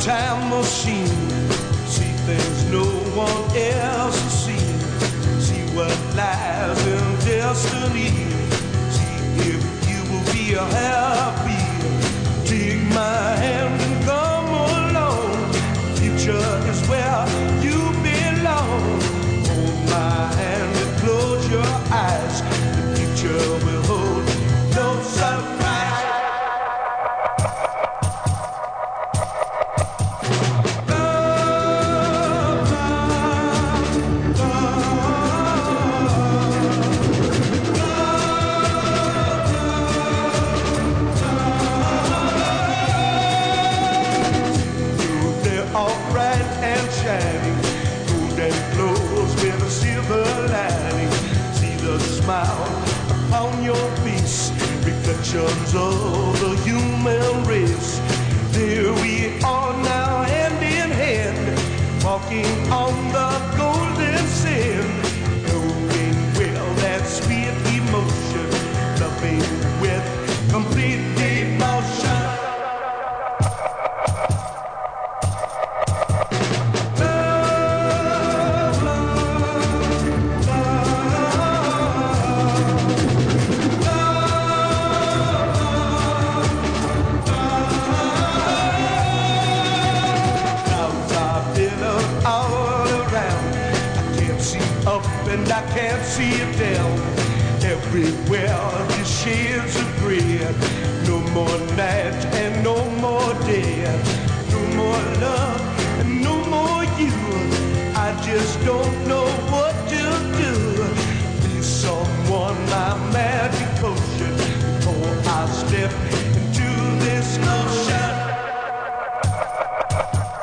time machine. See things no one else has seen. See what lies in destiny. See if you will be happy. Take my hand and come along. Future is where you belong. Hold my hand and close your eyes. The future will hold no surprise. Smile upon your face, reflections of the human race. There we are now, hand in hand, walking on the golden sand, knowing well that sweet emotion, loving with complete devotion. And I can't see it down. Everywhere the shades of gray. No more night and no more day. No more love and no more you. I just don't know what to do. Be someone I'm mad.